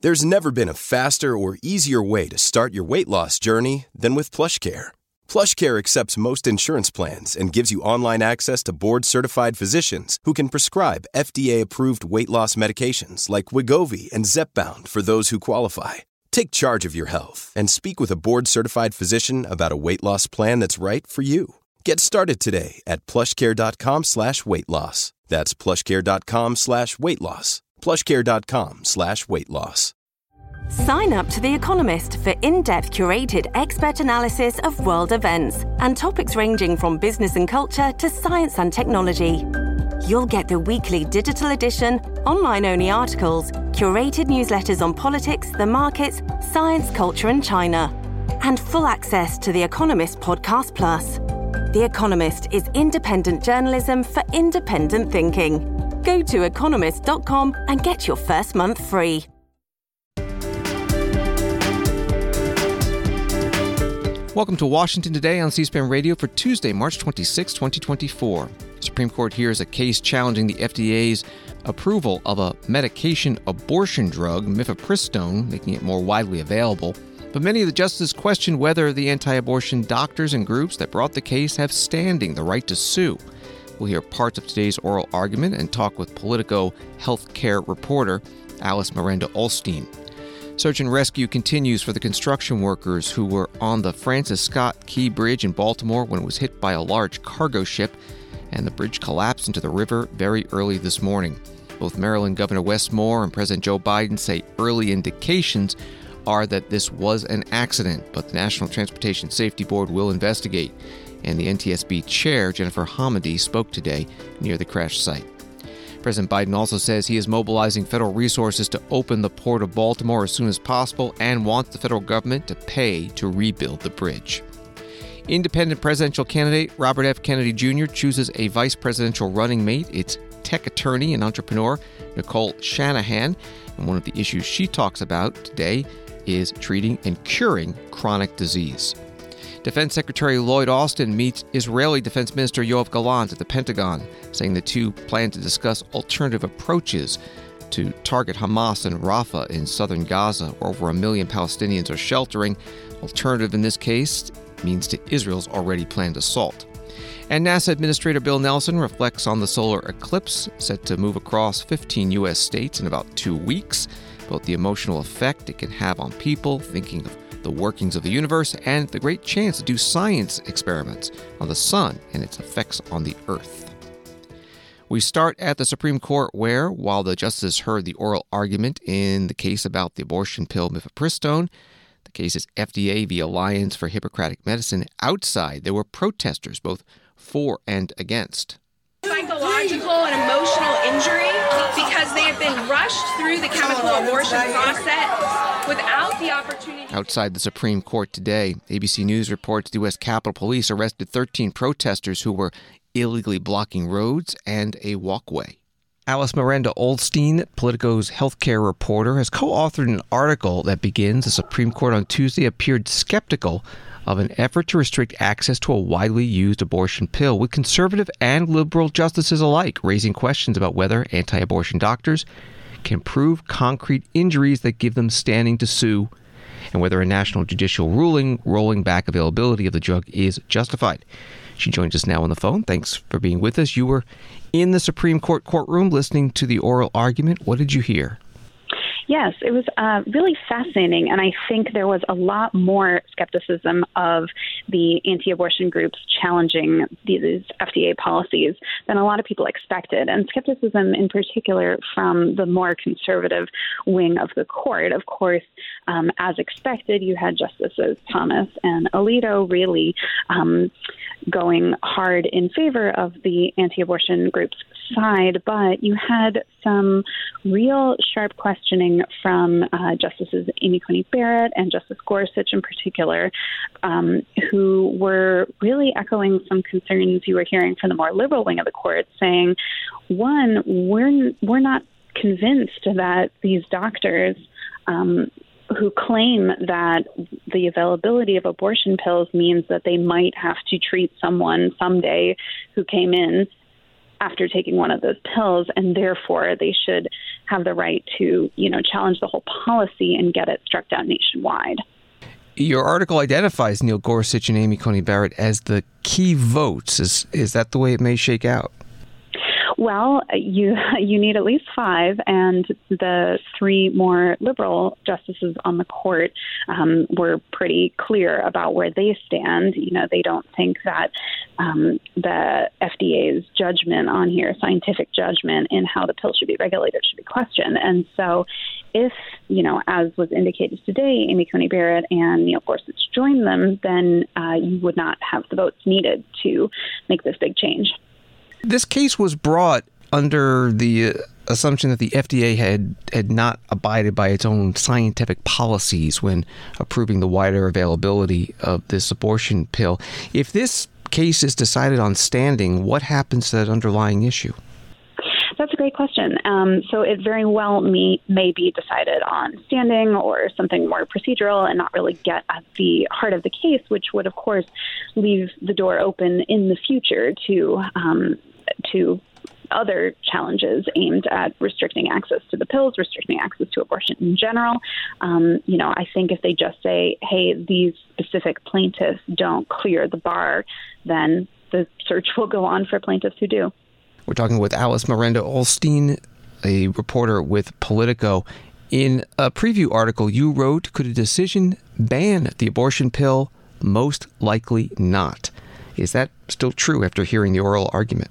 There's never been a faster or easier way to start your weight loss journey than with PlushCare. PlushCare accepts most insurance plans and gives you online access to board-certified physicians who can prescribe FDA-approved weight loss medications like Wegovy and Zepbound for those who qualify. Take charge of your health and speak with a board-certified physician about a weight loss plan that's right for you. Get started today at plushcare.com/weight loss. That's plushcare.com/weight loss. plushcare.com/weight loss. Sign up to The Economist for in-depth curated expert analysis of world events and topics ranging from business and culture to science and technology. You'll get the weekly digital edition, online-only articles, curated newsletters on politics, the markets, science, culture and China, and full access to The Economist Podcast Plus. The Economist is independent journalism for independent thinking. Go to economist.com and get your first month free. Welcome to Washington Today on C-SPAN Radio for Tuesday, March 26, 2024. The Supreme Court hears a case challenging the FDA's approval of a medication abortion drug, mifepristone, making it more widely available. But many of the justices question whether the anti-abortion doctors and groups that brought the case have standing, the right to sue. We'll hear parts of today's oral argument and talk with Politico healthcare reporter Alice Miranda-Olstein. Search and rescue continues for the construction workers who were on the Francis Scott Key Bridge in Baltimore when it was hit by a large cargo ship, and the bridge collapsed into the river very early this morning. Both Maryland Governor Wes Moore and President Joe Biden say early indications are that this was an accident, but the National Transportation Safety Board will investigate. And the NTSB chair, Jennifer Hamady, spoke today near the crash site. President Biden also says he is mobilizing federal resources to open the Port of Baltimore as soon as possible and wants the federal government to pay to rebuild the bridge. Independent presidential candidate Robert F. Kennedy Jr. chooses a vice presidential running mate. It's tech attorney and entrepreneur Nicole Shanahan, and one of the issues she talks about today is treating and curing chronic disease. Defense Secretary Lloyd Austin meets Israeli Defense Minister Yoav Gallant at the Pentagon, saying the two plan to discuss alternative approaches to target Hamas in Rafah in southern Gaza, where over 1 million Palestinians are sheltering. Alternative in this case means to Israel's already planned assault. And NASA Administrator Bill Nelson reflects on the solar eclipse set to move across 15 U.S. states in about 2 weeks, both the emotional effect it can have on people thinking of the workings of the universe, and the great chance to do science experiments on the sun and its effects on the earth. We start at the Supreme Court where, while the justices heard the oral argument in the case about the abortion pill mifepristone, the case is FDA v. Alliance for Hippocratic Medicine, outside there were protesters both for and against. Psychological and emotional injury because they have been rushed through the chemical abortion process without the opportunity. Outside the Supreme Court today, ABC News reports the U.S. Capitol Police arrested 13 protesters who were illegally blocking roads and a walkway. Alice Miranda-Olstein, Politico's healthcare reporter, has co-authored an article that begins, the Supreme Court on Tuesday appeared skeptical of an effort to restrict access to a widely used abortion pill, with conservative and liberal justices alike raising questions about whether anti-abortion doctors can prove concrete injuries that give them standing to sue, and whether a national judicial ruling rolling back availability of the drug is justified. She joins us now on the phone. Thanks for being with us. You were in the Supreme Court courtroom listening to the oral argument. What did you hear? Yes, it was really fascinating, and I think there was a lot more skepticism of the anti-abortion groups challenging these FDA policies than a lot of people expected, and skepticism in particular from the more conservative wing of the court. Of course, as expected, you had Justices Thomas and Alito really going hard in favor of the anti-abortion group's side, but you had some real sharp questioning from Justices Amy Coney Barrett and Justice Gorsuch in particular, who were really echoing some concerns you were hearing from the more liberal wing of the court, saying, one, we're not convinced that these doctors who claim that the availability of abortion pills means that they might have to treat someone someday who came in after taking one of those pills, and therefore they should have the right to, challenge the whole policy and get it struck down nationwide. Your article identifies Neil Gorsuch and Amy Coney Barrett as the key votes. Is that the way it may shake out? Well, you need at least 5, and the 3 more liberal justices on the court were pretty clear about where they stand. They don't think that the FDA's judgment on here, scientific judgment in how the pill should be regulated, should be questioned. And so if, as was indicated today, Amy Coney Barrett and Neil Gorsuch join them, then you would not have the votes needed to make this big change. This case was brought under the assumption that the FDA had not abided by its own scientific policies when approving the wider availability of this abortion pill. If this case is decided on standing, what happens to that underlying issue? That's a great question. So it very well may be decided on standing or something more procedural and not really get at the heart of the case, which would, of course, leave the door open in the future to other challenges aimed at restricting access to the pills, restricting access to abortion in general. I think if they just say, hey, these specific plaintiffs don't clear the bar, then the search will go on for plaintiffs who do. We're talking with Alice Miranda-Ollstein, a reporter with Politico. In a preview article you wrote, could a decision ban the abortion pill? Most likely not. Is that still true after hearing the oral argument?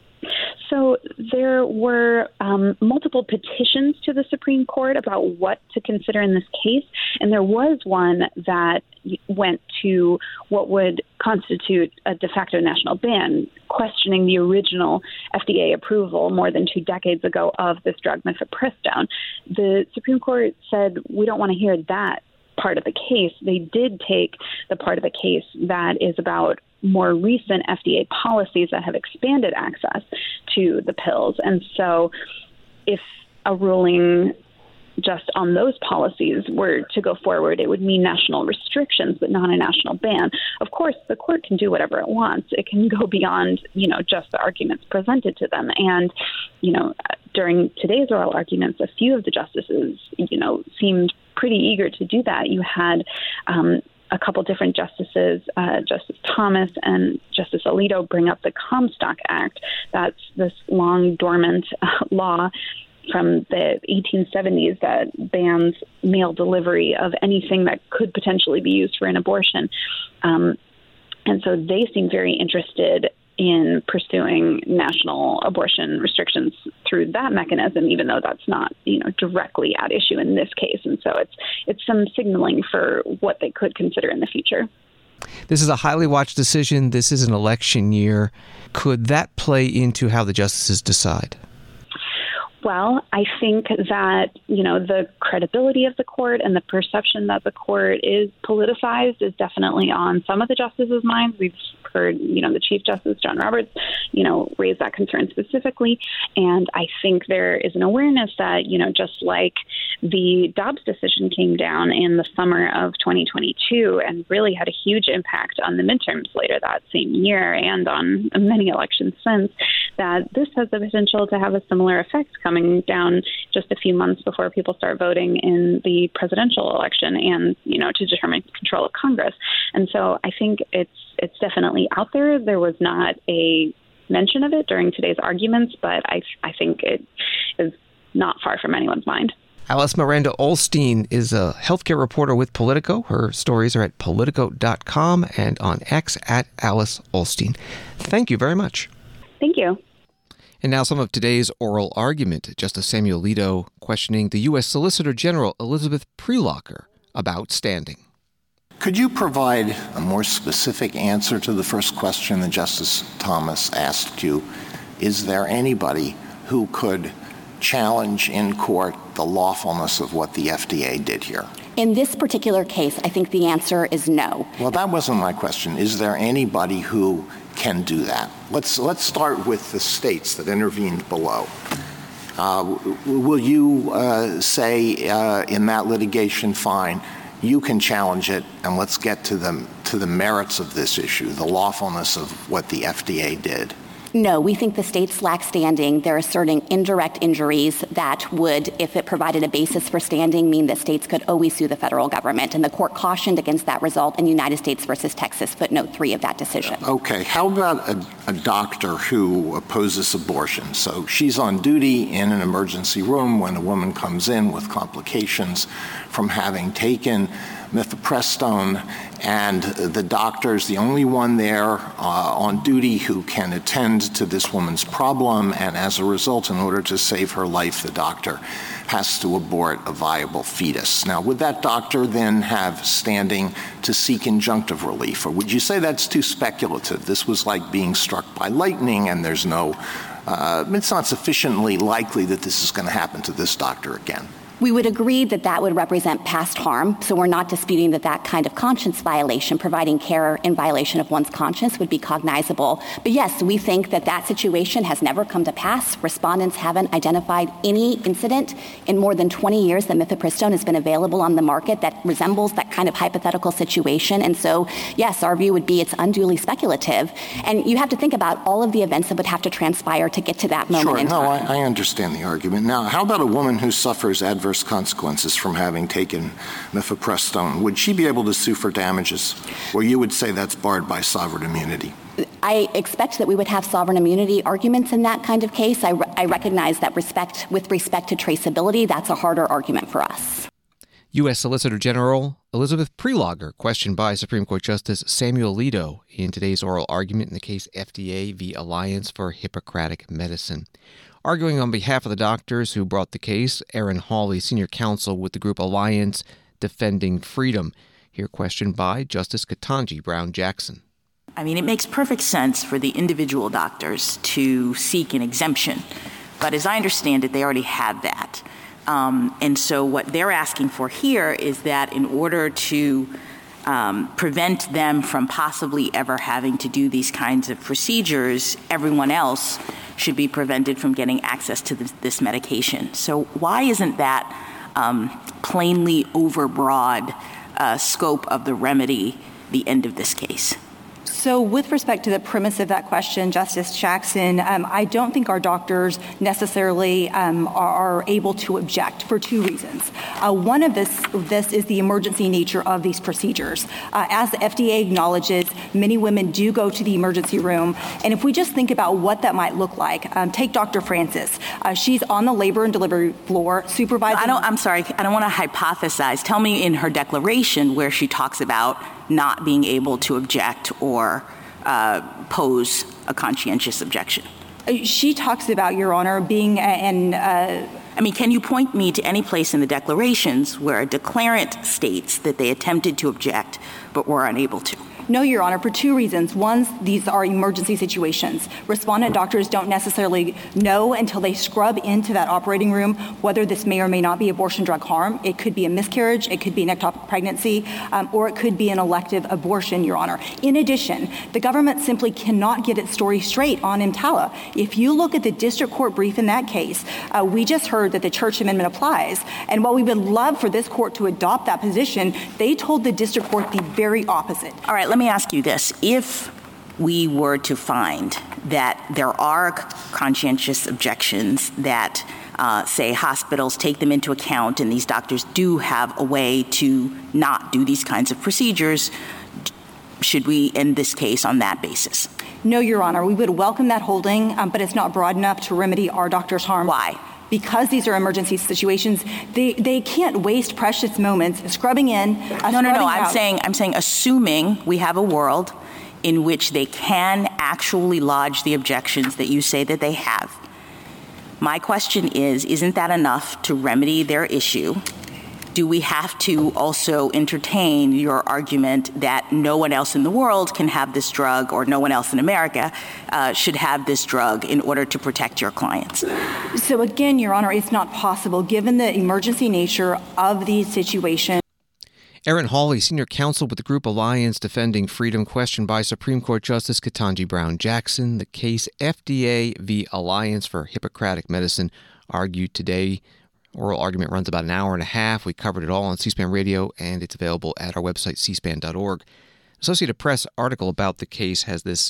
So there were multiple petitions to the Supreme Court about what to consider in this case, and there was one that went to what would constitute a de facto national ban, questioning the original FDA approval more than 2 decades ago of this drug, mifepristone. The Supreme Court said, we don't want to hear that part of the case. They did take the part of the case that is about more recent FDA policies that have expanded access to the pills. And so if a ruling just on those policies were to go forward, it would mean national restrictions, but not a national ban. Of course, the court can do whatever it wants. It can go beyond, just the arguments presented to them. And, during today's oral arguments, a few of the justices, seemed pretty eager to do that. You had a couple different justices, Justice Thomas and Justice Alito, bring up the Comstock Act. That's this long dormant law from the 1870s that bans mail delivery of anything that could potentially be used for an abortion. And so they seem very interested in pursuing national abortion restrictions through that mechanism, even though that's not, directly at issue in this case. And so it's some signaling for what they could consider in the future. This is a highly watched decision. This is an election year. Could that play into how the justices decide? Well, I think that, the credibility of the court and the perception that the court is politicized is definitely on some of the justices' minds. We've heard, the Chief Justice, John Roberts, raise that concern specifically. And I think there is an awareness that, just like the Dobbs decision came down in the summer of 2022 and really had a huge impact on the midterms later that same year and on many elections since, that this has the potential to have a similar effect coming down just a few months before people start voting in the presidential election and, to determine control of Congress. And so I think it's definitely out there. There was not a mention of it during today's arguments, but I think it is not far from anyone's mind. Alice Miranda-Ollstein is a healthcare reporter with Politico. Her stories are at Politico.com and on X at Alice Ollstein. Thank you very much. Thank you. And now some of today's oral argument. Justice Samuel Alito questioning the U.S. Solicitor General Elizabeth Prelocker about standing. Could you provide a more specific answer to the first question that Justice Thomas asked you? Is there anybody who could challenge in court the lawfulness of what the FDA did here? In this particular case, I think the answer is no. Well, that wasn't my question. Is there anybody who can do that? Let's start with the states that intervened below. Will you say in that litigation, fine, you can challenge it, and let's get to the merits of this issue, the lawfulness of what the FDA did? No, we think the states lack standing. They're asserting indirect injuries that would, if it provided a basis for standing, mean that states could always sue the federal government. And the court cautioned against that result in United States versus Texas, footnote 3 of that decision. Okay. How about a doctor who opposes abortion? So she's on duty in an emergency room when a woman comes in with complications from having taken mifepristone, and the doctor's the only one there on duty who can attend to this woman's problem, and as a result, in order to save her life, the doctor has to abort a viable fetus. Now, would that doctor then have standing to seek injunctive relief, or would you say that's too speculative? This was like being struck by lightning, and there's no, it's not sufficiently likely that this is going to happen to this doctor again. We would agree that that would represent past harm, so we're not disputing that that kind of conscience violation, providing care in violation of one's conscience, would be cognizable. But yes, we think that that situation has never come to pass. Respondents haven't identified any incident in more than 20 years that mifepristone has been available on the market that resembles that kind of hypothetical situation. And so, yes, our view would be it's unduly speculative. And you have to think about all of the events that would have to transpire to get to that moment in time. Sure, no, I understand the argument. Now, how about a woman who suffers adverse consequences from having taken mifepristone? Would she be able to sue for damages? Or you would say that's barred by sovereign immunity? I expect that we would have sovereign immunity arguments in that kind of case. I recognize that with respect to traceability, that's a harder argument for us. U.S. Solicitor General Elizabeth Prelogar questioned by Supreme Court Justice Samuel Alito in today's oral argument in the case FDA v. Alliance for Hippocratic Medicine. Arguing on behalf of the doctors who brought the case, Erin Hawley, senior counsel with the group Alliance Defending Freedom, here questioned by Justice Ketanji Brown Jackson. I mean, it makes perfect sense for the individual doctors to seek an exemption, but as I understand it, they already have that. And so what they're asking for here is that in order to prevent them from possibly ever having to do these kinds of procedures, everyone else should be prevented from getting access to this medication. So why isn't that plainly overbroad scope of the remedy the end of this case? So with respect to the premise of that question, Justice Jackson, I don't think our doctors necessarily are able to object for two reasons. One of this is the emergency nature of these procedures. As the FDA acknowledges, many women do go to the emergency room. And if we just think about what that might look like, take Dr. Francis. She's on the labor and delivery floor supervising. I'm sorry, I don't want to hypothesize. Tell me in her declaration where she talks about not being able to object or pose a conscientious objection. She talks about, Your Honor, being I mean, can you point me to any place in the declarations where a declarant states that they attempted to object but were unable to? No, Your Honor, for two reasons. One, these are emergency situations. Respondent doctors don't necessarily know until they scrub into that operating room whether this may or may not be abortion drug harm. It could be a miscarriage, it could be an ectopic pregnancy, or it could be an elective abortion, Your Honor. In addition, the government simply cannot get its story straight on EMTALA. If you look at the district court brief in that case, we just heard that the Church Amendment applies. And while we would love for this court to adopt that position, they told the district court the very opposite. All right, let me ask you this. If we were to find that there are conscientious objections that say hospitals take them into account and these doctors do have a way to not do these kinds of procedures, should we end this case on that basis? No, Your Honor. We would welcome that holding, but it's not broad enough to remedy our doctors' harm. Why? Because these are emergency situations, they can't waste precious moments scrubbing in. No. I'm saying assuming we have a world in which they can actually lodge the objections that you say that they have. My question is, isn't that enough to remedy their issue? Do we have to also entertain your argument that no one else in the world can have this drug, or no one else in America should have this drug in order to protect your clients? So again, Your Honor, it's not possible given the emergency nature of these situations. Erin Hawley, senior counsel with the group Alliance Defending Freedom, questioned by Supreme Court Justice Ketanji Brown Jackson. The case FDA v. Alliance for Hippocratic Medicine, argued today. Oral argument runs about an hour and a half. We covered it all on C-SPAN Radio, and it's available at our website, cspan.org. Associated Press article about the case has this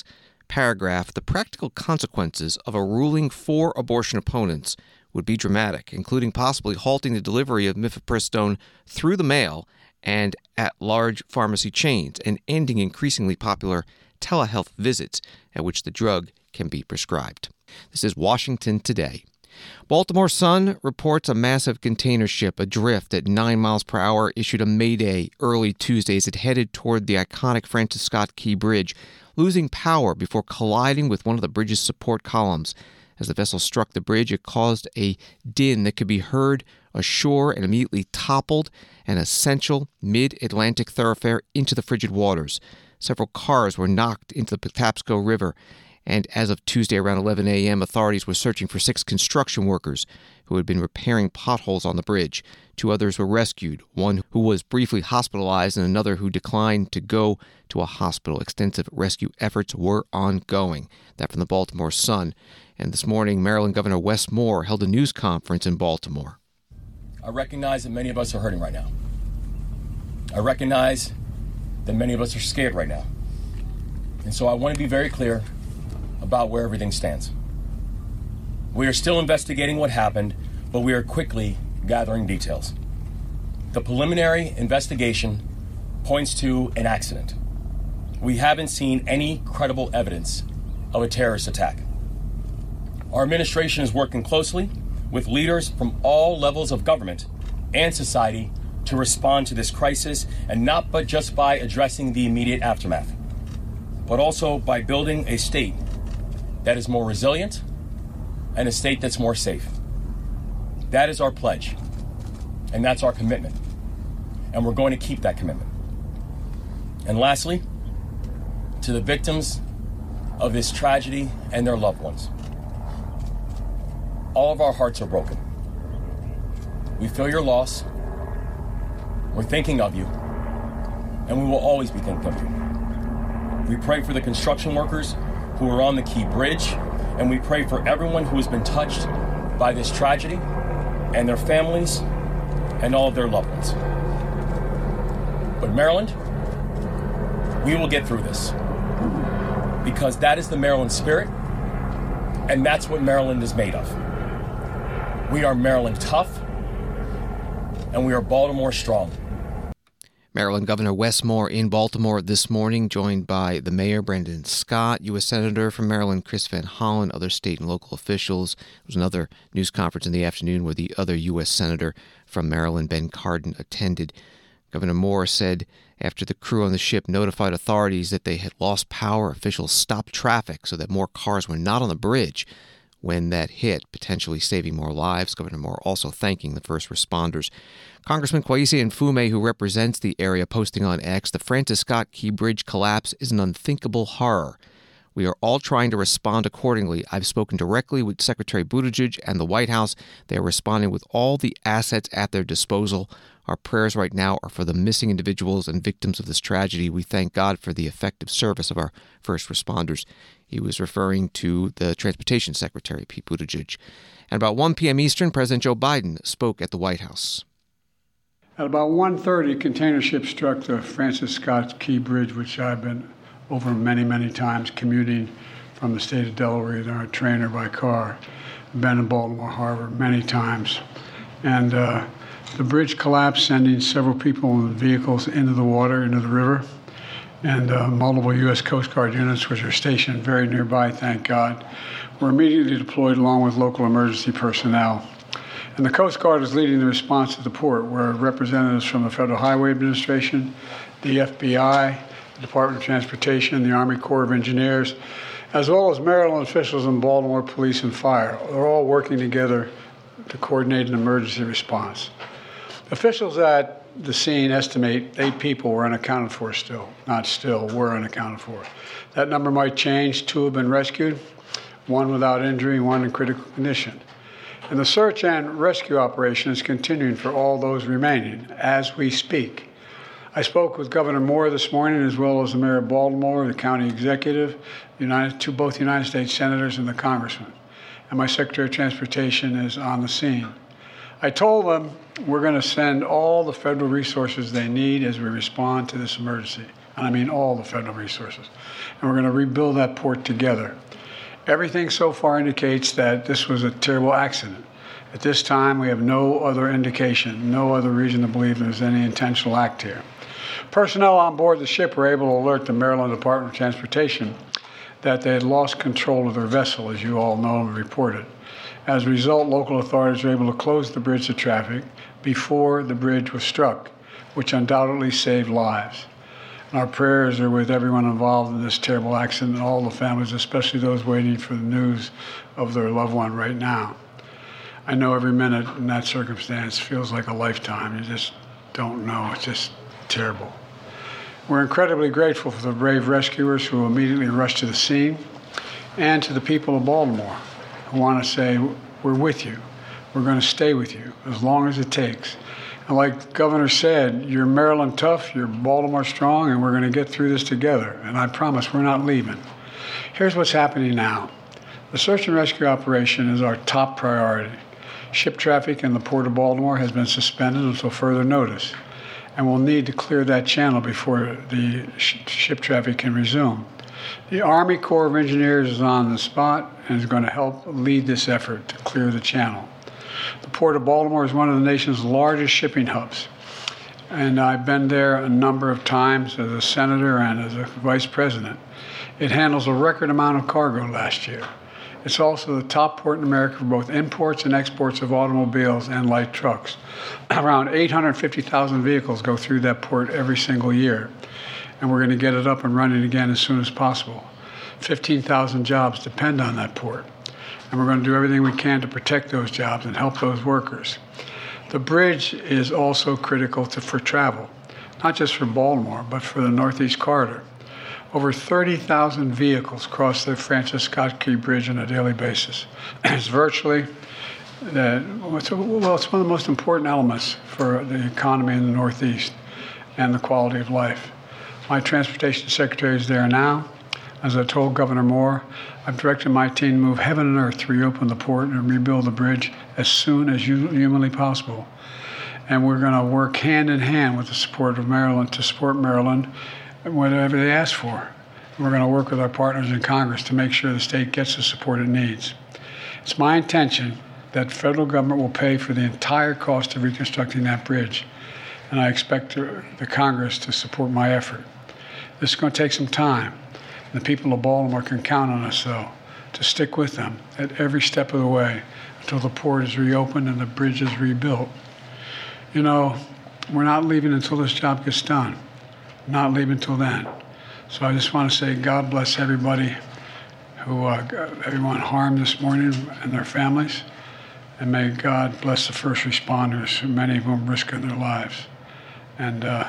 paragraph, the practical consequences of a ruling for abortion opponents would be dramatic, including possibly halting the delivery of mifepristone through the mail and at large pharmacy chains, and ending increasingly popular telehealth visits at which the drug can be prescribed. This is Washington Today. Baltimore Sun reports a massive container ship adrift at 9 miles per hour issued a mayday early Tuesday as it headed toward the iconic Francis Scott Key Bridge, losing power before colliding with one of the bridge's support columns. As the vessel struck the bridge, it caused a din that could be heard ashore and immediately toppled an essential mid-Atlantic thoroughfare into the frigid waters. Several cars were knocked into the Patapsco River, and as of Tuesday around 11 a.m., authorities were searching for 6 construction workers who had been repairing potholes on the bridge. 2 others were rescued, one who was briefly hospitalized and another who declined to go to a hospital. Extensive rescue efforts were ongoing. That from the Baltimore Sun. And this morning, Maryland Governor Wes Moore held a news conference in Baltimore. I recognize that many of us are hurting right now. I recognize that many of us are scared right now. And so I want to be very clear about where everything stands. We are still investigating what happened, but we are quickly gathering details. The preliminary investigation points to an accident. We haven't seen any credible evidence of a terrorist attack. Our administration is working closely with leaders from all levels of government and society to respond to this crisis, and not but just by addressing the immediate aftermath, but also by building a state that is more resilient and a state that's more safe. That is our pledge, and that's our commitment, and we're going to keep that commitment. And lastly, to the victims of this tragedy and their loved ones, all of our hearts are broken. We feel your loss. We're thinking of you, and we will always be thinking of you. We pray for the construction workers who are on the Key Bridge, and we pray for everyone who has been touched by this tragedy and their families and all of their loved ones. But Maryland, we will get through this, because that is the Maryland spirit, and that's what Maryland is made of. We are Maryland tough, and we are Baltimore strong. Maryland Governor Wes Moore in Baltimore this morning, joined by the Mayor, Brandon Scott, U.S. Senator from Maryland, Chris Van Hollen, other state and local officials. There was another news conference in the afternoon where the other U.S. Senator from Maryland, Ben Cardin, attended. Governor Moore said after the crew on the ship notified authorities that they had lost power, officials stopped traffic so that more cars were not on the bridge when that hit, potentially saving more lives. Governor Moore also thanking the first responders. Congressman Kweisi Mfume, who represents the area, posting on X, the Francis Scott Key Bridge collapse is an unthinkable horror. We are all trying to respond accordingly. I've spoken directly with Secretary Buttigieg and the White House. They are responding with all the assets at their disposal. Our prayers right now are for the missing individuals and victims of this tragedy. We thank God for the effective service of our first responders. He was referring to the Transportation Secretary, Pete Buttigieg. And about 1 p.m. Eastern, President Joe Biden spoke at the White House. At about 1:30, container ship struck the Francis Scott Key Bridge, which I've been over many, many times commuting from the state of Delaware in our trainer by car. I've been in Baltimore Harbor many times. And the bridge collapsed, sending several people and vehicles into the water, into the river. And multiple U.S. Coast Guard units, which are stationed very nearby, thank God, were immediately deployed along with local emergency personnel. And the Coast Guard is leading the response to the port, where representatives from the Federal Highway Administration, the FBI, the Department of Transportation, the Army Corps of Engineers, as well as Maryland officials and Baltimore Police and Fire, are all working together to coordinate an emergency response. Officials at the scene estimate 8 people were unaccounted for were unaccounted for. That number might change. 2 have been rescued, 1 without injury, 1 in critical condition. And the search and rescue operation is continuing for all those remaining as we speak. I spoke with Governor Moore this morning, as well as the Mayor of Baltimore, the county executive, both United States senators and the congressman. And my Secretary of Transportation is on the scene. I told them we're going to send all the federal resources they need as we respond to this emergency. And I mean all the federal resources. And we're going to rebuild that port together. Everything so far indicates that this was a terrible accident. At this time, we have no other indication, no other reason to believe there's any intentional act here. Personnel on board the ship were able to alert the Maryland Department of Transportation that they had lost control of their vessel, as you all know and reported. As a result, local authorities were able to close the bridge to traffic before the bridge was struck, which undoubtedly saved lives. And our prayers are with everyone involved in this terrible accident and all the families, especially those waiting for the news of their loved one right now. I know every minute in that circumstance feels like a lifetime. You just don't know. It's just terrible. We're incredibly grateful for the brave rescuers who immediately rushed to the scene, and to the people of Baltimore who want to say, we're with you. We're going to stay with you as long as it takes. And like the governor said, you're Maryland tough, you're Baltimore strong, and we're going to get through this together. And I promise we're not leaving. Here's what's happening now. The search and rescue operation is our top priority. Ship traffic in the Port of Baltimore has been suspended until further notice, and we'll need to clear that channel before the ship traffic can resume. The Army Corps of Engineers is on the spot and is going to help lead this effort to clear the channel. The Port of Baltimore is one of the nation's largest shipping hubs, and I've been there a number of times as a senator and as a vice president. It handles a record amount of cargo last year. It's also the top port in America for both imports and exports of automobiles and light trucks. Around 850,000 vehicles go through that port every single year, and we're going to get it up and running again as soon as possible. 15,000 jobs depend on that port, and we're going to do everything we can to protect those jobs and help those workers. The bridge is also critical for travel, not just for Baltimore, but for the Northeast Corridor. Over 30,000 vehicles cross the Francis Scott Key Bridge on a daily basis. It's virtually, it's one of the most important elements for the economy in the Northeast and the quality of life. My transportation secretary is there now. As I told Governor Moore, I've directed my team to move heaven and earth to reopen the port and rebuild the bridge as soon as humanly possible. And we're going to work hand in hand with the support of Maryland to support Maryland whatever they ask for. We're going to work with our partners in Congress to make sure the state gets the support it needs. It's my intention that the federal government will pay for the entire cost of reconstructing that bridge, and I expect the Congress to support my effort. This is going to take some time. The people of Baltimore can count on us, though, to stick with them at every step of the way until the port is reopened and the bridge is rebuilt. You know, we're not leaving until this job gets done. Not leaving until then. So I just want to say God bless everybody who everyone harmed this morning and their families, and may God bless the first responders, many of whom risking their lives. And the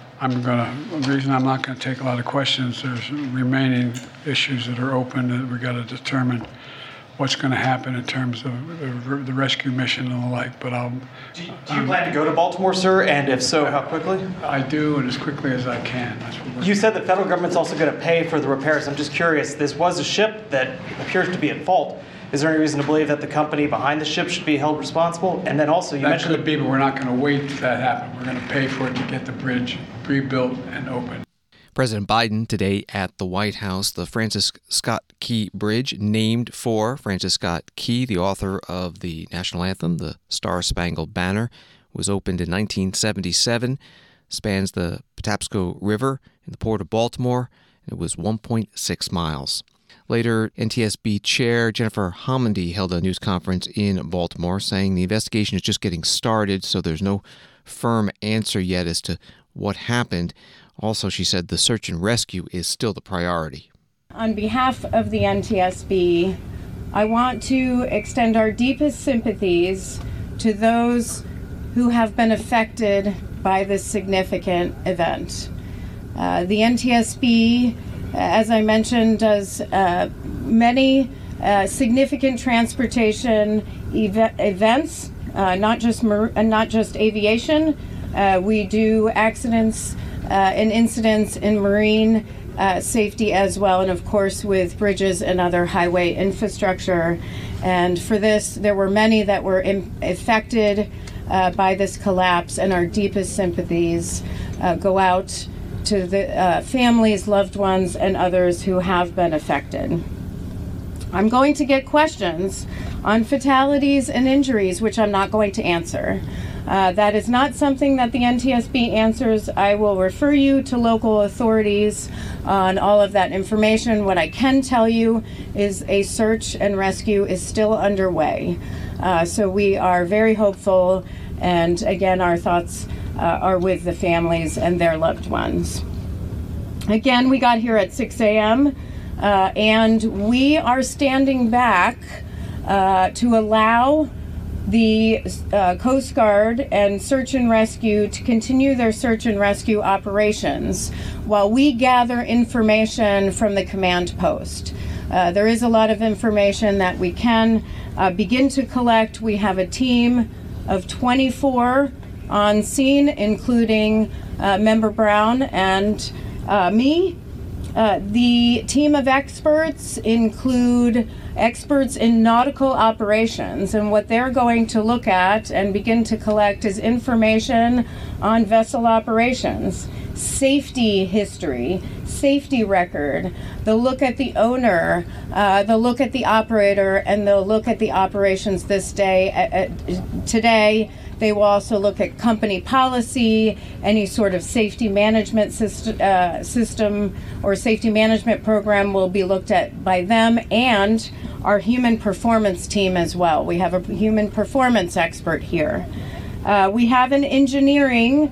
reason I'm not going to take a lot of questions, there's remaining issues that are open that we've got to determine what's going to happen in terms of the rescue mission and the like. But Do you plan to go to Baltimore, sir? And if so, how quickly? I do, and as quickly as I can. You said the federal government's also going to pay for the repairs. I'm just curious, this was a ship that appears to be at fault. Is there any reason to believe that the company behind the ship should be held responsible? And then also, you mentioned... That could be, but we're not going to wait for that to happen. We're going to pay for it to get the bridge rebuilt and open. President Biden today at the White House, the Francis Scott Key Bridge, named for Francis Scott Key, the author of the national anthem, the Star-Spangled Banner, was opened in 1977, spans the Patapsco River in the Port of Baltimore, and it was 1.6 miles. Later, NTSB Chair Jennifer Homendy held a news conference in Baltimore saying the investigation is just getting started, so there's no firm answer yet as to what happened. Also, she said the search and rescue is still the priority. On behalf of the NTSB, I want to extend our deepest sympathies to those who have been affected by this significant event. The NTSB, as I mentioned, does many significant transportation events, not just aviation. We do accidents and incidents in marine safety as well, and of course with bridges and other highway infrastructure. And for this, there were many that were affected by this collapse, and our deepest sympathies go out to the families, loved ones, and others who have been affected. I'm going to get questions on fatalities and injuries, which I'm not going to answer. That is not something that the NTSB answers. I will refer you to local authorities on all of that information. What I can tell you is a search and rescue is still underway. So we are very hopeful, and again, our thoughts are with the families and their loved ones. Again, we got here at 6 a.m. And we are standing back to allow the Coast Guard and Search and Rescue to continue their search and rescue operations while we gather information from the command post. There is a lot of information that we can begin to collect. We have a team of 24 on scene, including Member Brown and me. The team of experts include experts in nautical operations, and what they're going to look at and begin to collect is information on vessel operations, safety history, safety record. They'll look at the owner, they'll look at the operator, and they'll look at the operations this day. Today, they will also look at company policy, any sort of safety management system or safety management program will be looked at by them, and our human performance team as well. We have a human performance expert here. We have an engineering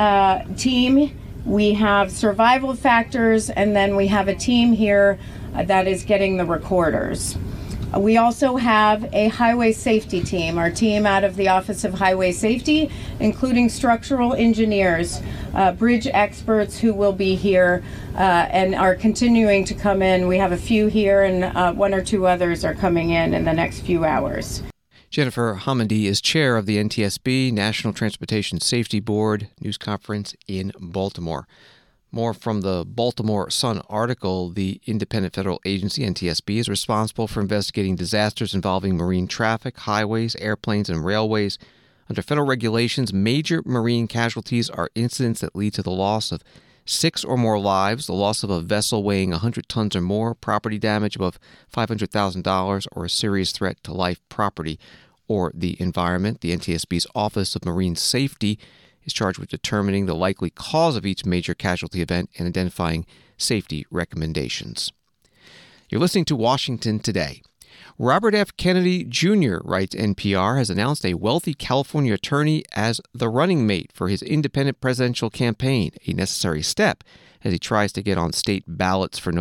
team. We have survival factors, and then we have a team here that is getting the recorders. We also have a highway safety team, our team out of the Office of Highway Safety, including structural engineers, bridge experts who will be here and are continuing to come in. We have a few here, and one or two others are coming in the next few hours. Jennifer Homendy is chair of the NTSB, National Transportation Safety Board, news conference in Baltimore. More from the Baltimore Sun article. The independent federal agency, NTSB, is responsible for investigating disasters involving marine traffic, highways, airplanes, and railways. Under federal regulations, major marine casualties are incidents that lead to the loss of 6 or more lives, the loss of a vessel weighing 100 tons or more, property damage above $500,000, or a serious threat to life, property, or the environment. The NTSB's Office of Marine Safety is charged with determining the likely cause of each major casualty event and identifying safety recommendations. You're listening to Washington Today. Robert F. Kennedy Jr., writes NPR, has announced a wealthy California attorney as the running mate for his independent presidential campaign, a necessary step as he tries to get on state ballots for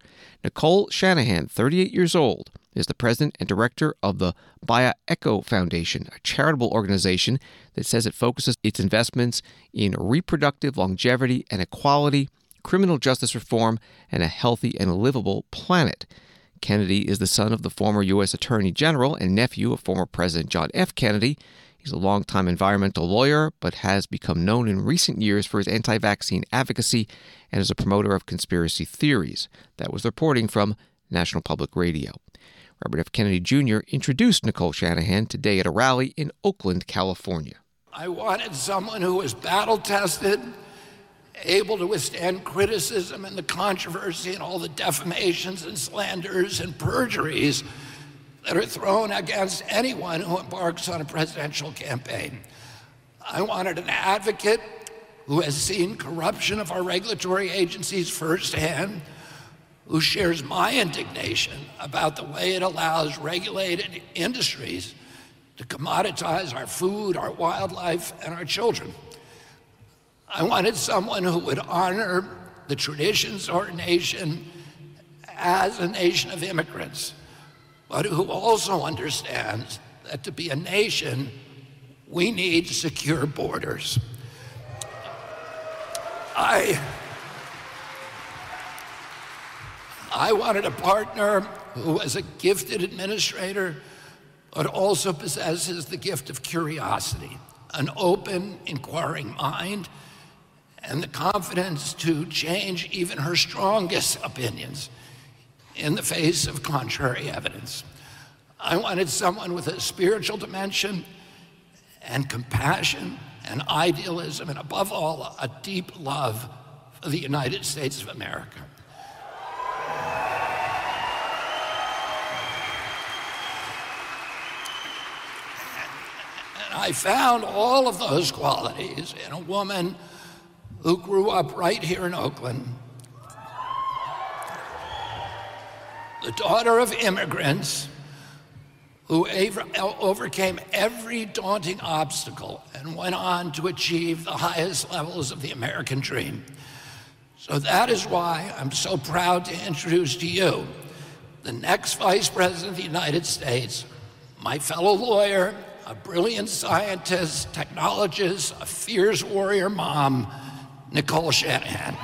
Nicole Shanahan, 38 years old, is the president and director of the Bioecho Foundation, a charitable organization that says it focuses its investments in reproductive longevity and equality, criminal justice reform, and a healthy and livable planet. Kennedy is the son of the former U.S. Attorney General and nephew of former President John F. Kennedy. He's a longtime environmental lawyer, but has become known in recent years for his anti-vaccine advocacy and as a promoter of conspiracy theories. That was the reporting from National Public Radio. Robert F. Kennedy Jr. introduced Nicole Shanahan today at a rally in Oakland, California. I wanted someone who was battle-tested, able to withstand criticism and the controversy and all the defamations and slanders and perjuries that are thrown against anyone who embarks on a presidential campaign. I wanted an advocate who has seen corruption of our regulatory agencies firsthand, who shares my indignation about the way it allows regulated industries to commoditize our food, our wildlife, and our children. I wanted someone who would honor the traditions of our nation as a nation of immigrants, but who also understands that to be a nation, we need secure borders. I wanted a partner who was a gifted administrator, but also possesses the gift of curiosity, an open, inquiring mind, and the confidence to change even her strongest opinions in the face of contrary evidence. I wanted someone with a spiritual dimension and compassion and idealism, and above all, a deep love for the United States of America. And I found all of those qualities in a woman who grew up right here in Oakland, the daughter of immigrants who overcame every daunting obstacle and went on to achieve the highest levels of the American dream. So that is why I'm so proud to introduce to you the next Vice President of the United States, my fellow lawyer, a brilliant scientist, technologist, a fierce warrior mom, Nicole Shanahan.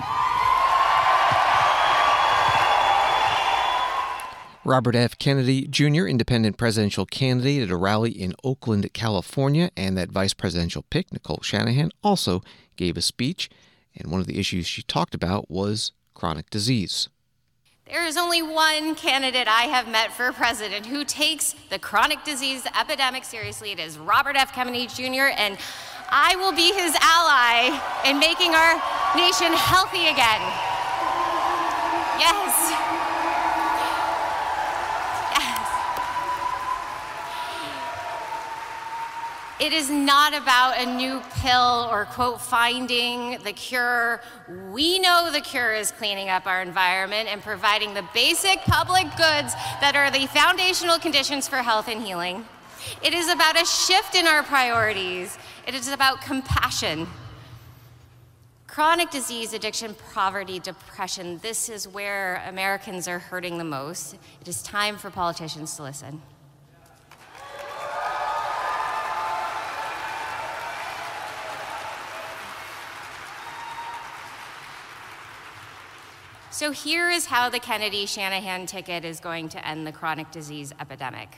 Robert F. Kennedy Jr., independent presidential candidate at a rally in Oakland, California, and that vice presidential pick, Nicole Shanahan, also gave a speech, and one of the issues she talked about was chronic disease. There is only one candidate I have met for president who takes the chronic disease epidemic seriously. It is Robert F. Kennedy Jr., and I will be his ally in making our nation healthy again. Yes. It is not about a new pill or, quote, finding the cure. We know the cure is cleaning up our environment and providing the basic public goods that are the foundational conditions for health and healing. It is about a shift in our priorities. It is about compassion. Chronic disease, addiction, poverty, depression, this is where Americans are hurting the most. It is time for politicians to listen. So here is how the Kennedy-Shanahan ticket is going to end the chronic disease epidemic.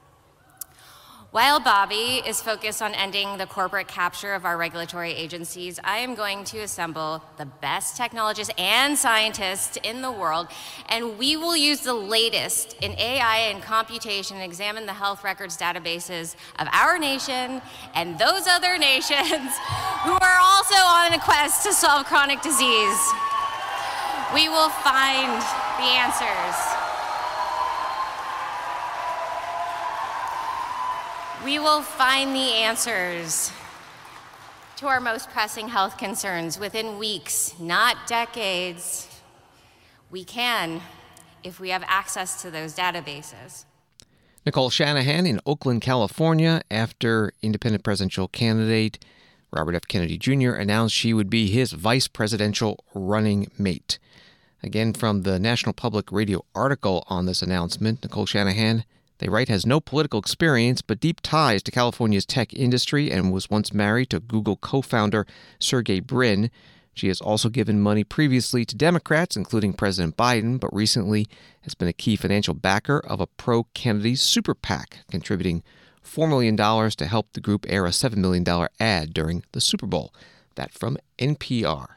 While Bobby is focused on ending the corporate capture of our regulatory agencies, I am going to assemble the best technologists and scientists in the world, and we will use the latest in AI and computation and examine the health records databases of our nation and those other nations who are also on a quest to solve chronic disease. We will find the answers. We will find the answers to our most pressing health concerns within weeks, not decades. We can, if we have access to those databases. Nicole Shanahan in Oakland, California, after independent presidential candidate Robert F. Kennedy Jr. announced she would be his vice presidential running mate. Again, from the National Public Radio article on this announcement, Nicole Shanahan, they write, has no political experience but deep ties to California's tech industry and was once married to Google co-founder Sergey Brin. She has also given money previously to Democrats, including President Biden, but recently has been a key financial backer of a pro-Kennedy super PAC, contributing $4 million to help the group air a $7 million ad during the Super Bowl. That from NPR.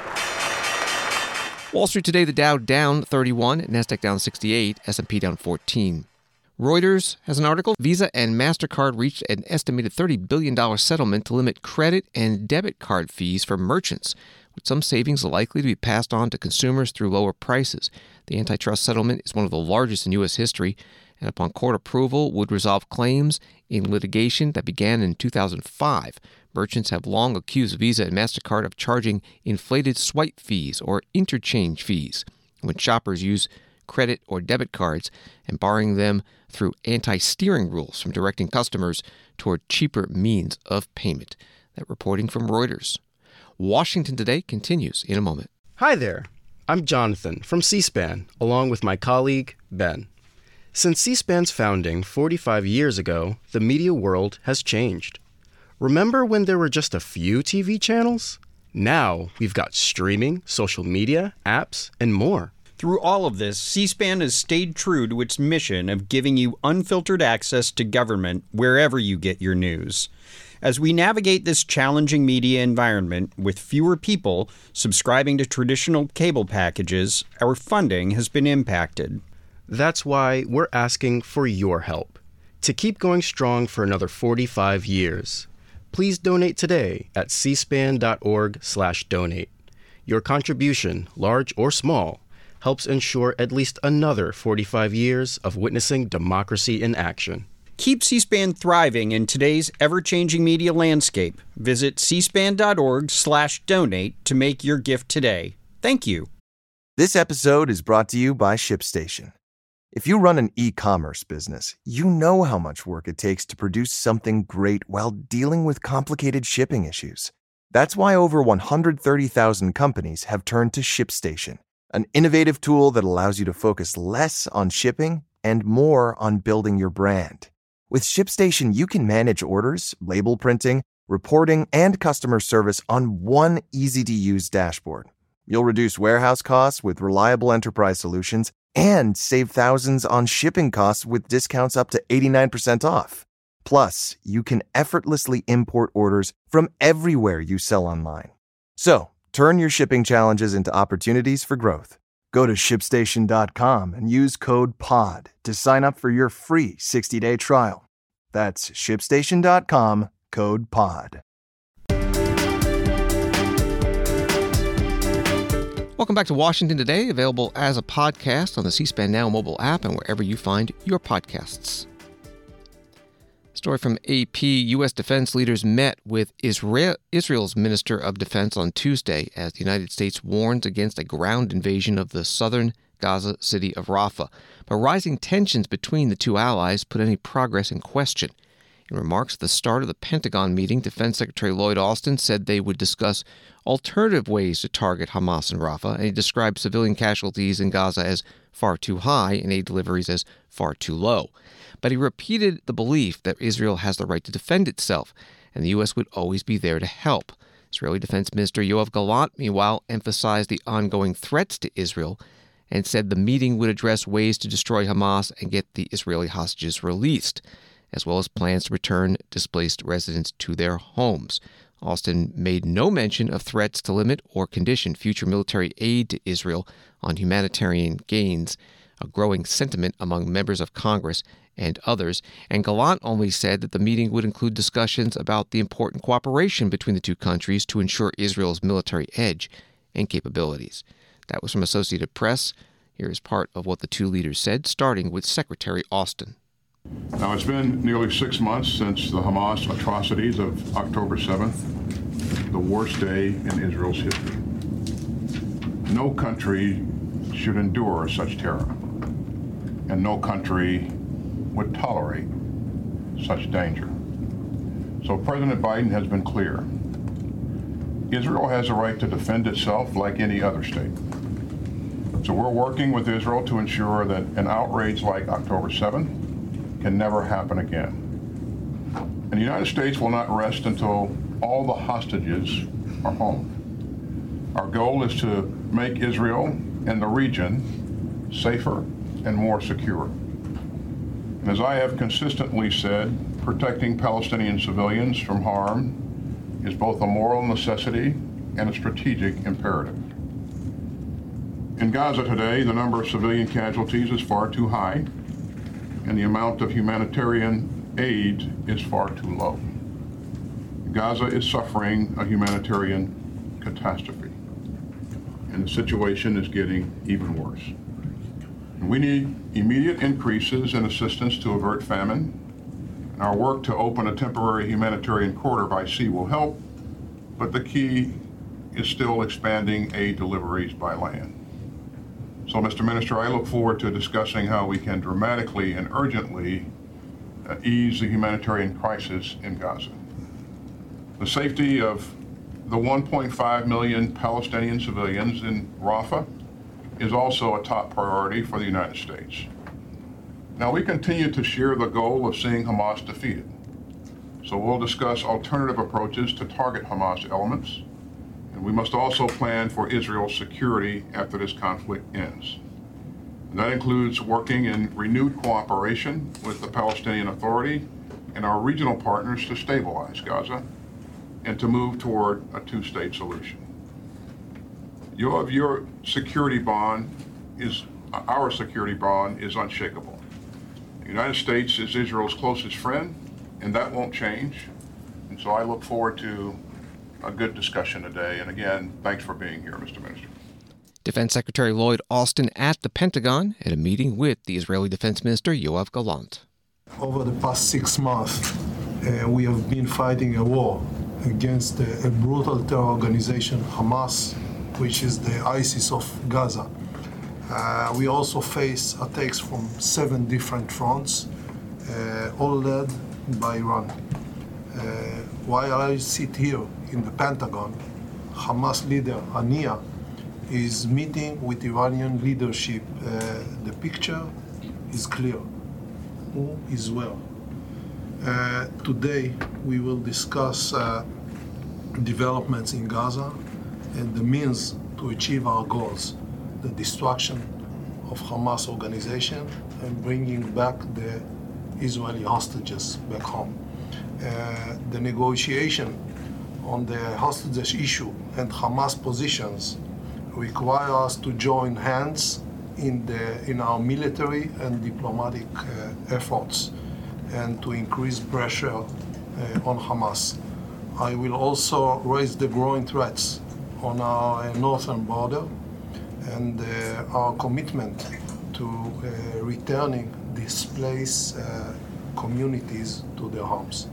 Wall Street today, the Dow down 31, NASDAQ down 68, S&P down 14. Reuters has an article, Visa and MasterCard reached an estimated $30 billion settlement to limit credit and debit card fees for merchants, with some savings likely to be passed on to consumers through lower prices. The antitrust settlement is one of the largest in U.S. history, and upon court approval would resolve claims in litigation that began in 2005. Merchants have long accused Visa and MasterCard of charging inflated swipe fees or interchange fees when shoppers use credit or debit cards and barring them through anti-steering rules from directing customers toward cheaper means of payment. That reporting from Reuters. Washington Today continues in a moment. Hi there. I'm Jonathan from C-SPAN, along with my colleague, Ben. Since C-SPAN's founding 45 years ago, the media world has changed. Remember when there were just a few TV channels? Now we've got streaming, social media, apps, and more. Through all of this, C-SPAN has stayed true to its mission of giving you unfiltered access to government wherever you get your news. As we navigate this challenging media environment with fewer people subscribing to traditional cable packages, our funding has been impacted. That's why we're asking for your help to keep going strong for another 45 years. Please donate today at cspan.org/donate. Your contribution, large or small, helps ensure at least another 45 years of witnessing democracy in action. Keep C-SPAN thriving in today's ever-changing media landscape. Visit cspan.org/donate to make your gift today. Thank you. This episode is brought to you by ShipStation. If you run an e-commerce business, you know how much work it takes to produce something great while dealing with complicated shipping issues. That's why over 130,000 companies have turned to ShipStation, an innovative tool that allows you to focus less on shipping and more on building your brand. With ShipStation, you can manage orders, label printing, reporting, and customer service on one easy-to-use dashboard. You'll reduce warehouse costs with reliable enterprise solutions and save thousands on shipping costs with discounts up to 89% off. Plus, you can effortlessly import orders from everywhere you sell online. So, turn your shipping challenges into opportunities for growth. Go to ShipStation.com and use code POD to sign up for your free 60-day trial. That's ShipStation.com, code POD. Welcome back to Washington Today, available as a podcast on the C-SPAN Now mobile app and wherever you find your podcasts. Story from AP, U.S. defense leaders met with Israel's Minister of Defense on Tuesday as the United States warns against a ground invasion of the southern Gaza city of Rafah. But rising tensions between the two allies put any progress in question. In remarks at the start of the Pentagon meeting, Defense Secretary Lloyd Austin said they would discuss alternative ways to target Hamas in Rafah, and he described civilian casualties in Gaza as far too high and aid deliveries as far too low. But he repeated the belief that Israel has the right to defend itself, and the U.S. would always be there to help. Israeli Defense Minister Yoav Gallant, meanwhile, emphasized the ongoing threats to Israel and said the meeting would address ways to destroy Hamas and get the Israeli hostages released, as well as plans to return displaced residents to their homes. Austin made no mention of threats to limit or condition future military aid to Israel on humanitarian gains, a growing sentiment among members of Congress and others, and Gallant only said that the meeting would include discussions about the important cooperation between the two countries to ensure Israel's military edge and capabilities. That was from Associated Press. Here is part of what the two leaders said, starting with Secretary Austin. Now, it's been nearly 6 months since the Hamas atrocities of October 7th, the worst day in Israel's history. No country should endure such terror, and no country would tolerate such danger. So President Biden has been clear. Israel has a right to defend itself like any other state. So we're working with Israel to ensure that an outrage like October 7th can never happen again. And the United States will not rest until all the hostages are home. Our goal is to make Israel and the region safer and more secure. And as I have consistently said, protecting Palestinian civilians from harm is both a moral necessity and a strategic imperative. In Gaza today, the number of civilian casualties is far too high, and the amount of humanitarian aid is far too low. Gaza is suffering a humanitarian catastrophe, and the situation is getting even worse. And we need immediate increases in assistance to avert famine, and our work to open a temporary humanitarian corridor by sea will help, but the key is still expanding aid deliveries by land. So, Mr. Minister, I look forward to discussing how we can dramatically and urgently ease the humanitarian crisis in Gaza. The safety of the 1.5 million Palestinian civilians in Rafah is also a top priority for the United States. Now, we continue to share the goal of seeing Hamas defeated. So we'll discuss alternative approaches to target Hamas elements, and we must also plan for Israel's security after this conflict ends. And that includes working in renewed cooperation with the Palestinian Authority and our regional partners to stabilize Gaza and to move toward a two-state solution. Your security bond is, our security bond is unshakable. The United States is Israel's closest friend, and that won't change. And so I look forward to a good discussion today. And again, thanks for being here, Mr. Minister. Defense Secretary Lloyd Austin at the Pentagon at a meeting with the Israeli Defense Minister Yoav Gallant. Over the past 6 months, we have been fighting a war against a brutal terror organization, Hamas, which is the ISIS of Gaza. We also face attacks from 7 different fronts, all led by Iran. While I sit here in the Pentagon, Hamas leader Haniya is meeting with Iranian leadership. The picture is clear. Who is well? Today we will discuss developments in Gaza and the means to achieve our goals, the destruction of Hamas organization and bringing back the Israeli hostages back home. The negotiation on the hostages issue and Hamas positions require us to join hands in our military and diplomatic efforts and to increase pressure on Hamas. I will also raise the growing threats on our northern border and our commitment to returning displaced communities to their homes.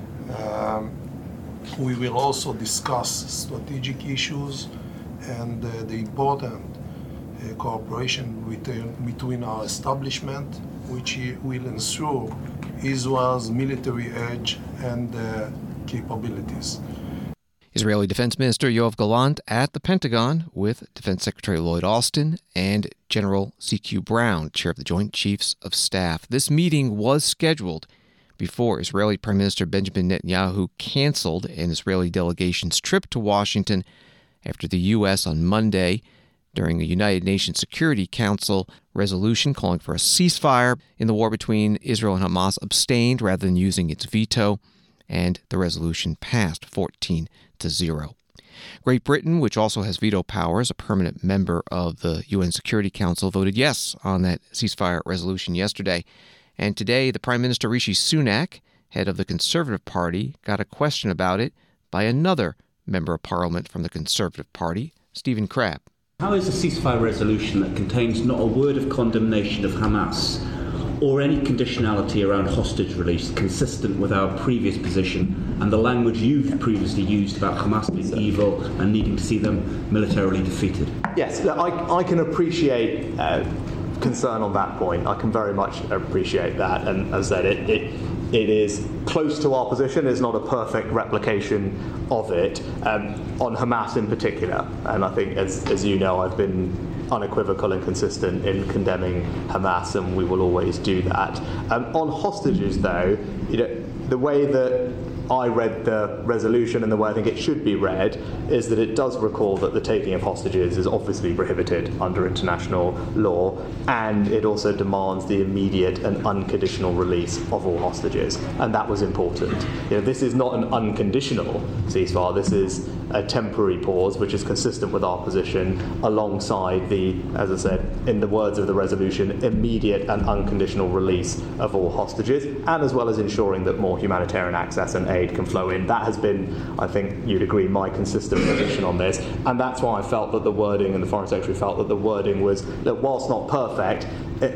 We will also discuss strategic issues and the important cooperation between our establishment, which will ensure Israel's military edge and capabilities. Israeli Defense Minister Yoav Gallant at the Pentagon with Defense Secretary Lloyd Austin and General C.Q. Brown, Chair of the Joint Chiefs of Staff. This meeting was scheduled before Israeli Prime Minister Benjamin Netanyahu canceled an Israeli delegation's trip to Washington after the U.S. on Monday, during a United Nations Security Council resolution calling for a ceasefire in the war between Israel and Hamas, abstained rather than using its veto, and the resolution passed 14-0. Great Britain, which also has veto powers, a permanent member of the UN Security Council, voted yes on that ceasefire resolution yesterday. And today, the Prime Minister Rishi Sunak, head of the Conservative Party, got a question about it by another member of Parliament from the Conservative Party, Stephen Crabb. How is a ceasefire resolution that contains not a word of condemnation of Hamas or any conditionality around hostage release consistent with our previous position and the language you've previously used about Hamas being evil and needing to see them militarily defeated? Yes, I can appreciate concern on that point. I can very much appreciate that. And as I said, it is close to our position. It's not a perfect replication of it, on Hamas in particular. And I think, as you know, I've been unequivocal and consistent in condemning Hamas, and we will always do that. On hostages, though, the way that I read the resolution and the way I think it should be read is that it does recall that the taking of hostages is obviously prohibited under international law, and it also demands the immediate and unconditional release of all hostages, and that was important. This is not an unconditional ceasefire. This is a temporary pause, which is consistent with our position, alongside the, as I said, in the words of the resolution, immediate and unconditional release of all hostages, and as well as ensuring that more humanitarian access and aid can flow in. That has been, I think you'd agree, my consistent position on this, and that's why I felt that the wording, and the Foreign Secretary felt that the wording was, that whilst not perfect,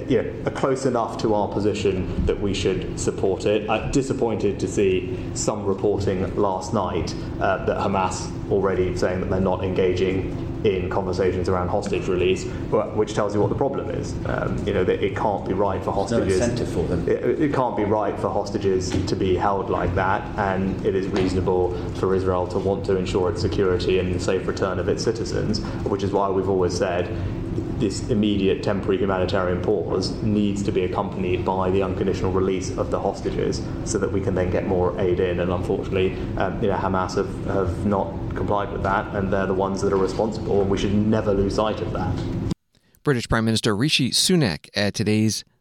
close enough to our position that we should support it. Disappointed to see some reporting last night that Hamas already saying that they're not engaging in conversations around hostage release, which tells you what the problem is. That it can't be right for hostages. No incentive for them. It can't be right for hostages to be held like that, and it is reasonable for Israel to want to ensure its security and the safe return of its citizens, which is why we've always said this immediate temporary humanitarian pause needs to be accompanied by the unconditional release of the hostages so that we can then get more aid in. And unfortunately, Hamas have not complied with that, and they're the ones that are responsible, and we should never lose sight of that. British Prime Minister Rishi Sunak at today's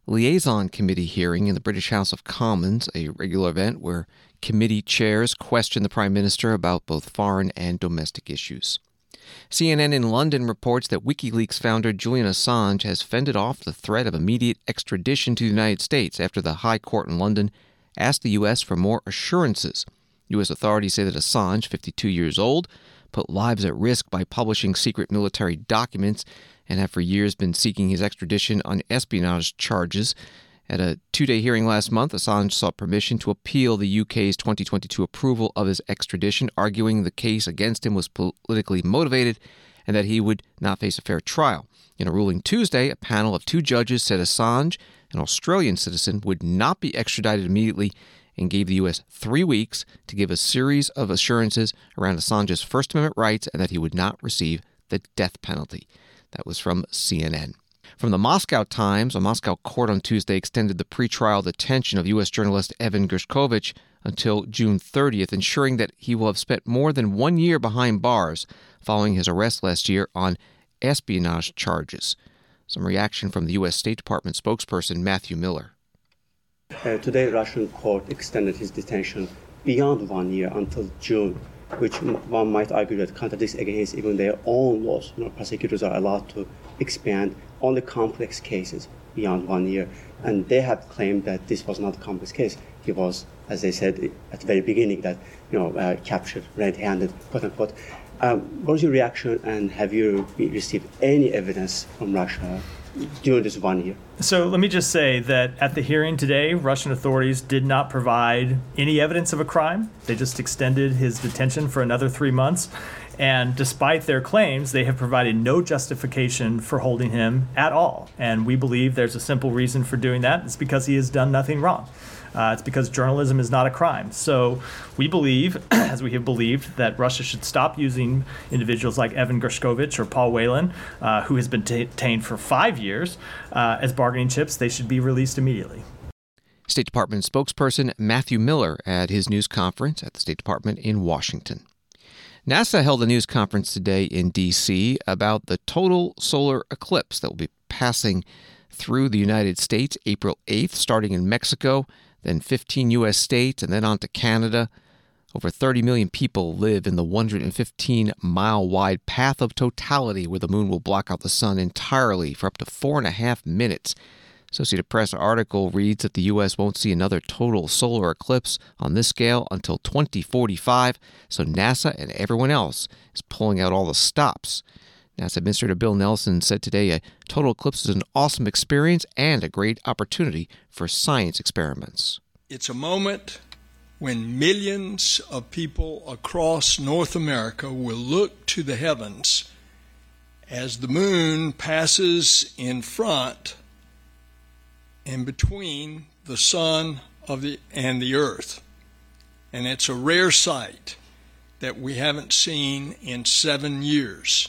Liaison Committee hearing in the British House of Commons, a regular event where committee chairs question the Prime Minister about both foreign and domestic issues. CNN in London reports that WikiLeaks founder Julian Assange has fended off the threat of immediate extradition to the United States after the High Court in London asked the U.S. for more assurances. U.S. authorities say that Assange, 52 years old, put lives at risk by publishing secret military documents and have for years been seeking his extradition on espionage charges. At a two-day hearing last month, Assange sought permission to appeal the UK's 2022 approval of his extradition, arguing the case against him was politically motivated and that he would not face a fair trial. In a ruling Tuesday, a panel of 2 judges said Assange, an Australian citizen, would not be extradited immediately and gave the U.S. 3 weeks to give a series of assurances around Assange's First Amendment rights and that he would not receive the death penalty. That was from CNN. From the Moscow Times, a Moscow court on Tuesday extended the pretrial detention of U.S. journalist Evan Gershkovich until June 30th, ensuring that he will have spent more than 1 year behind bars following his arrest last year on espionage charges. Some reaction from the U.S. State Department spokesperson Matthew Miller. Today, Russian court extended his detention beyond 1 year until June, which one might argue that contradicts against even their own laws. Prosecutors are allowed to expand only complex cases beyond 1 year, and they have claimed that this was not a complex case. He was, as they said at the very beginning, that captured red-handed, quote unquote. What's your reaction, and have you received any evidence from Russia during this 1 year? So let me just say that at the hearing today, Russian authorities did not provide any evidence of a crime. They just extended his detention for another 3 months. And despite their claims, they have provided no justification for holding him at all. And we believe there's a simple reason for doing that. It's because he has done nothing wrong. It's because journalism is not a crime. So we believe, as we have believed, that Russia should stop using individuals like Evan Gershkovich or Paul Whelan, who has been detained for 5 years, as bargaining chips. They should be released immediately. State Department spokesperson Matthew Miller at his news conference at the State Department in Washington. NASA held a news conference today in D.C. about the total solar eclipse that will be passing through the United States April 8th, starting in Mexico, then 15 U.S. states, and then on to Canada. Over 30 million people live in the 115-mile-wide path of totality where the moon will block out the sun entirely for up to 4.5 minutes. Associated Press article reads that the U.S. won't see another total solar eclipse on this scale until 2045, so NASA and everyone else is pulling out all the stops. NASA Administrator Bill Nelson said today a total eclipse is an awesome experience and a great opportunity for science experiments. It's a moment when millions of people across North America will look to the heavens as the moon passes in front and between the sun and the earth. And it's a rare sight that we haven't seen in 7 years.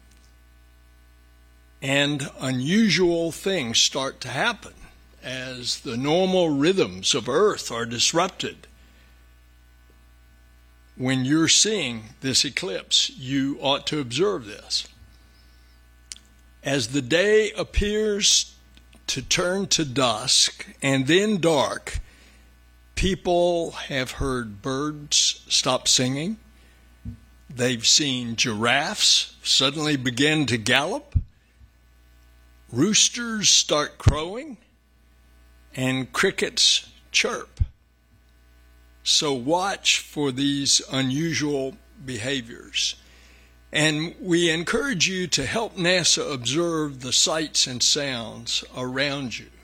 And unusual things start to happen as the normal rhythms of Earth are disrupted. When you're seeing this eclipse, you ought to observe this. As the day appears to turn to dusk and then dark, people have heard birds stop singing. They've seen giraffes suddenly begin to gallop. Roosters start crowing and crickets chirp. So watch for these unusual behaviors. And we encourage you to help NASA observe the sights and sounds around you.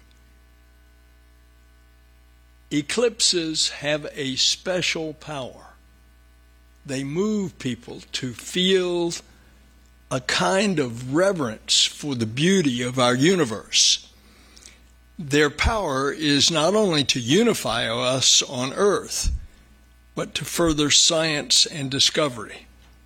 Eclipses have a special power. They move people to feel a kind of reverence for the beauty of our universe. Their power is not only to unify us on Earth, but to further science and discovery.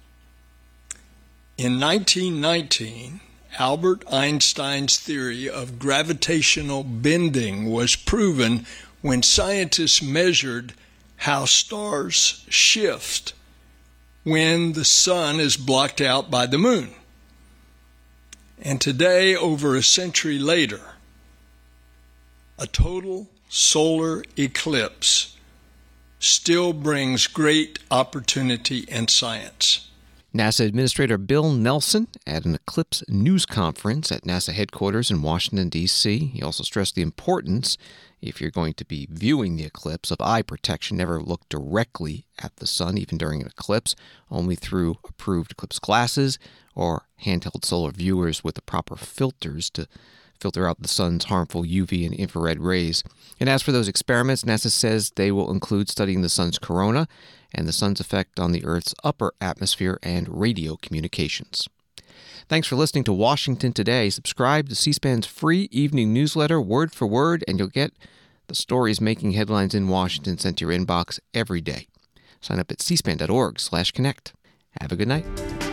In 1919, Albert Einstein's theory of gravitational bending was proven when scientists measured how stars shift when the sun is blocked out by the moon. And today, over a century later, a total solar eclipse still brings great opportunity in science. NASA Administrator Bill Nelson at an eclipse news conference at NASA headquarters in Washington, D.C. He also stressed the importance, if you're going to be viewing the eclipse, of eye protection. Never look directly at the sun, even during an eclipse, only through approved eclipse glasses or handheld solar viewers with the proper filters to filter out the sun's harmful UV and infrared rays. And as for those experiments, NASA says they will include studying the sun's corona and the sun's effect on the Earth's upper atmosphere and radio communications. Thanks for listening to Washington Today. Subscribe to C-SPAN's free evening newsletter, word for word, and you'll get the stories making headlines in Washington sent to your inbox every day. Sign up at cspan.org/connect. Have a good night.